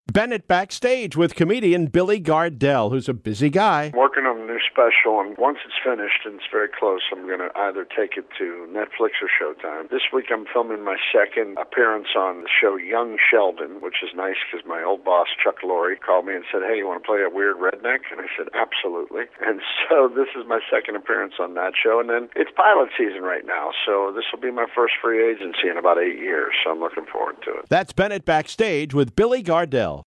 Bennett backstage with comedian Billy Gardell, who's a busy guy. Working on a new special, and once it's finished and it's very close, I'm going to either take it to Netflix or Showtime. This week I'm filming my second appearance on the show Young Sheldon, which is nice because my old boss, Chuck Lorre, called me and said, "Hey, you want to play a weird redneck?" And I said, "Absolutely." And so this is my second appearance on that show, and then it's pilot season right now, so this will be my first free agency in about 8 years, so I'm looking forward to it. That's Bennett backstage with Billy Gardell.